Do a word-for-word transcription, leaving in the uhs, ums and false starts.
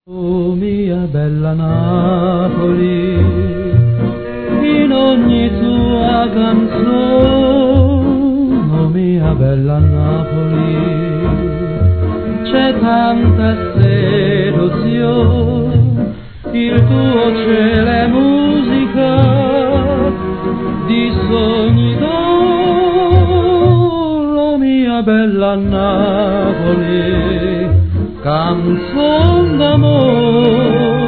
Oh mia bella Napoli, in ogni tua canzone, oh mia bella Napoli, c'è tanta seduzione, il tuo cielo è musica di sogni d'oro, oh mia bella Napoli, canzone d'amore.